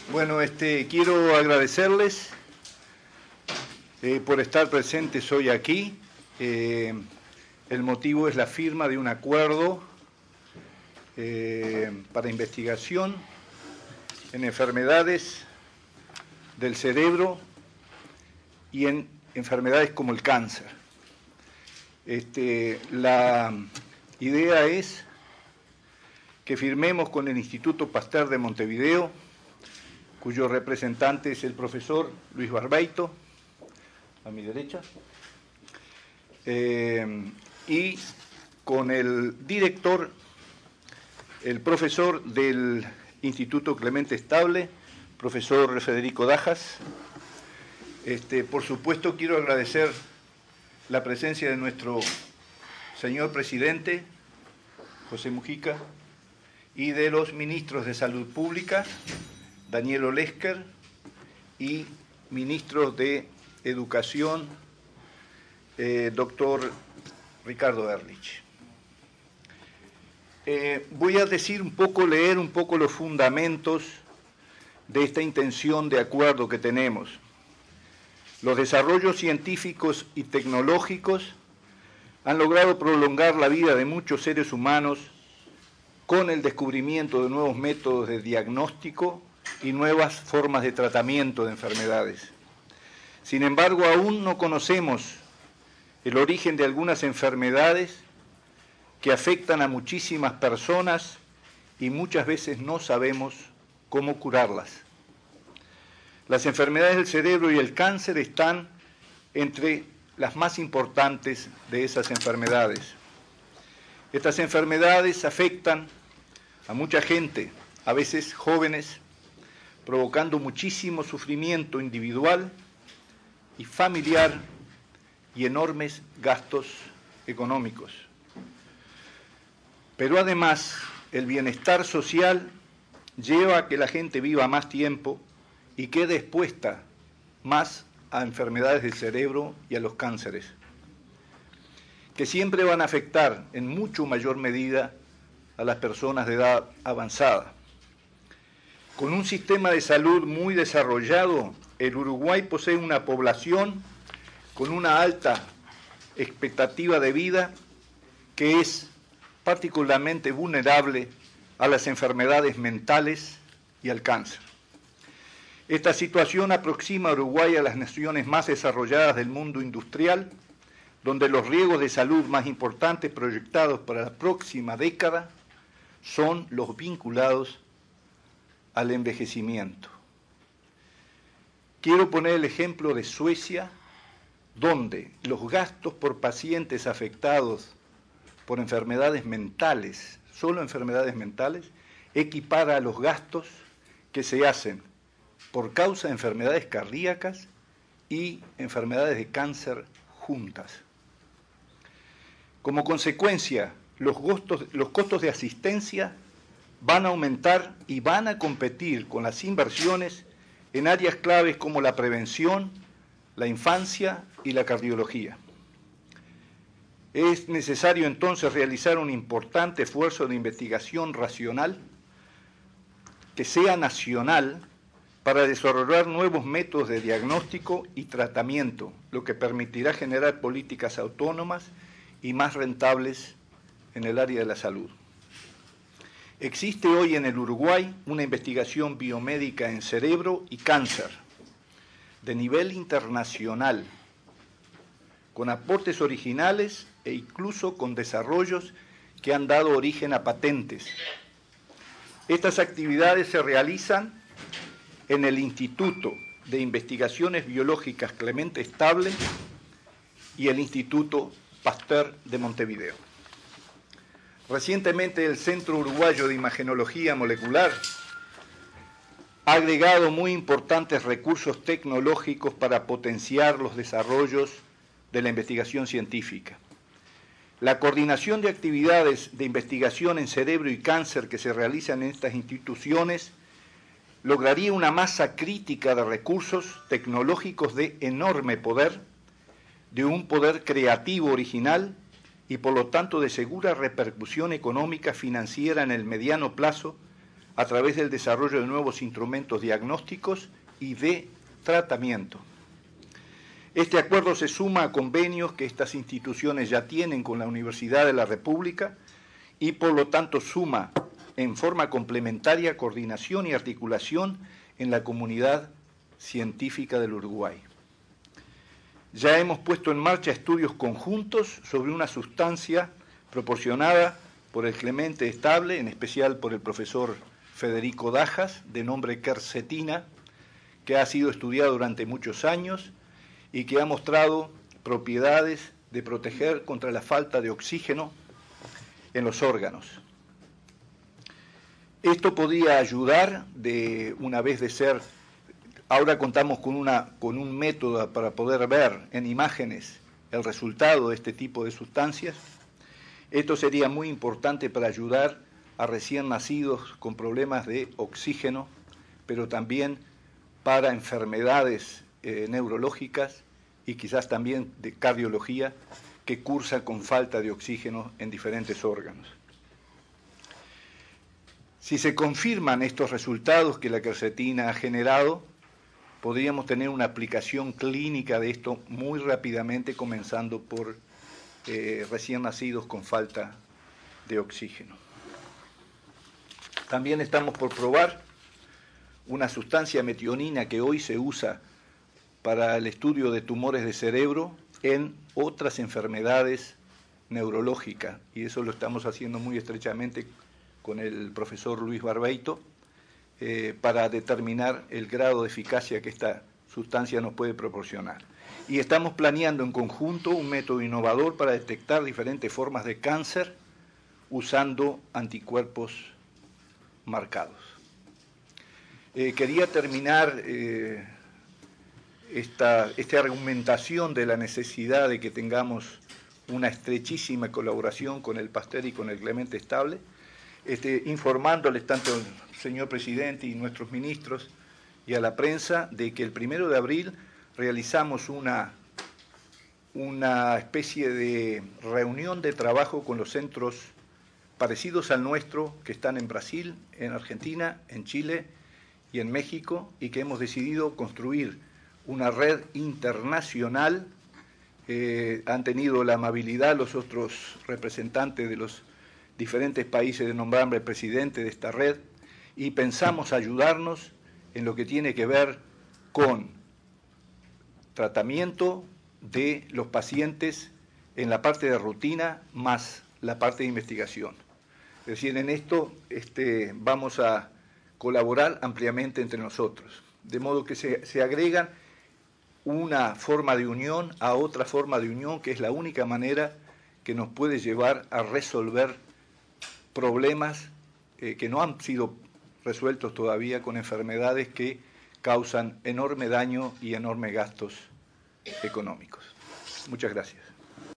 Bueno, quiero agradecerles por estar presentes hoy aquí. El motivo es la firma de un acuerdo para investigación en enfermedades del cerebro y en enfermedades como el cáncer. La idea es que firmemos con el Instituto Pasteur de Montevideo, cuyo representante es el profesor Luis Barbeito, a mi derecha, y con el director, el profesor del Instituto Clemente Estable, profesor Federico Dajas. Por supuesto, quiero agradecer la presencia de nuestro señor presidente, José Mujica, y de los ministros de Salud Pública, Daniel Olesker, y ministros de Educación, doctor Ricardo Ehrlich. Voy a leer un poco los fundamentos de esta intención de acuerdo que tenemos. Los desarrollos científicos y tecnológicos han logrado prolongar la vida de muchos seres humanos con el descubrimiento de nuevos métodos de diagnóstico y nuevas formas de tratamiento de enfermedades. Sin embargo, aún no conocemos el origen de algunas enfermedades que afectan a muchísimas personas y muchas veces no sabemos cómo curarlas. Las enfermedades del cerebro y el cáncer están entre las más importantes de esas enfermedades. Estas enfermedades afectan a mucha gente, a veces jóvenes, provocando muchísimo sufrimiento individual y familiar y enormes gastos económicos. Pero además, el bienestar social lleva a que la gente viva más tiempo y quede expuesta más a enfermedades del cerebro y a los cánceres, que siempre van a afectar en mucho mayor medida a las personas de edad avanzada. Con un sistema de salud muy desarrollado, el Uruguay posee una población con una alta expectativa de vida que es particularmente vulnerable a las enfermedades mentales y al cáncer. Esta situación aproxima a Uruguay a las naciones más desarrolladas del mundo industrial, donde los riesgos de salud más importantes proyectados para la próxima década son los vinculados al envejecimiento. Quiero poner el ejemplo de Suecia, donde los gastos por pacientes afectados por enfermedades mentales, solo enfermedades mentales, equipara a los gastos que se hacen por causa de enfermedades cardíacas y enfermedades de cáncer juntas. Como consecuencia, los costos de asistencia van a aumentar y van a competir con las inversiones en áreas claves como la prevención, la infancia y la cardiología. Es necesario entonces realizar un importante esfuerzo de investigación racional que sea nacional para desarrollar nuevos métodos de diagnóstico y tratamiento, lo que permitirá generar políticas autónomas y más rentables en el área de la salud. Existe hoy en el Uruguay una investigación biomédica en cerebro y cáncer de nivel internacional, con aportes originales e incluso con desarrollos que han dado origen a patentes. Estas actividades se realizan en el Instituto de Investigaciones Biológicas Clemente Estable y el Instituto Pasteur de Montevideo. Recientemente el Centro Uruguayo de Imagenología Molecular ha agregado muy importantes recursos tecnológicos para potenciar los desarrollos de la investigación científica. La coordinación de actividades de investigación en cerebro y cáncer que se realizan en estas instituciones lograría una masa crítica de recursos tecnológicos de enorme poder, de un poder creativo original y por lo tanto de segura repercusión económica financiera en el mediano plazo a través del desarrollo de nuevos instrumentos diagnósticos y de tratamiento. Este acuerdo se suma a convenios que estas instituciones ya tienen con la Universidad de la República y por lo tanto suma en forma complementaria coordinación y articulación en la comunidad científica del Uruguay. Ya hemos puesto en marcha estudios conjuntos sobre una sustancia proporcionada por el Clemente Estable, en especial por el profesor Federico Dajas, de nombre quercetina, que ha sido estudiado durante muchos años y que ha mostrado propiedades de proteger contra la falta de oxígeno en los órganos. Esto podría ayudar, ahora contamos con un método para poder ver en imágenes el resultado de este tipo de sustancias. Esto sería muy importante para ayudar a recién nacidos con problemas de oxígeno, pero también para enfermedades neurológicas y quizás también de cardiología que cursan con falta de oxígeno en diferentes órganos. Si se confirman estos resultados que la quercetina ha generado, podríamos tener una aplicación clínica de esto muy rápidamente, comenzando por recién nacidos con falta de oxígeno. También estamos por probar una sustancia metionina que hoy se usa para el estudio de tumores de cerebro en otras enfermedades neurológicas, y eso lo estamos haciendo muy estrechamente con el profesor Luis Barbeito, para determinar el grado de eficacia que esta sustancia nos puede proporcionar. Y estamos planeando en conjunto un método innovador para detectar diferentes formas de cáncer usando anticuerpos marcados. Quería terminar esta argumentación de la necesidad de que tengamos una estrechísima colaboración con el Pasteur y con el Clemente Estable, informándoles tanto al señor presidente y nuestros ministros y a la prensa de que el 1 de abril realizamos una especie de reunión de trabajo con los centros parecidos al nuestro que están en Brasil, en Argentina, en Chile y en México, y que hemos decidido construir una red internacional. Han tenido la amabilidad los otros representantes de los diferentes países de nombrarme el presidente de esta red, y pensamos ayudarnos en lo que tiene que ver con tratamiento de los pacientes en la parte de rutina más la parte de investigación. Es decir, en esto vamos a colaborar ampliamente entre nosotros, de modo que se agregan una forma de unión a otra forma de unión, que es la única manera que nos puede llevar a resolver problemas que no han sido resueltos todavía, con enfermedades que causan enorme daño y enormes gastos económicos. Muchas gracias.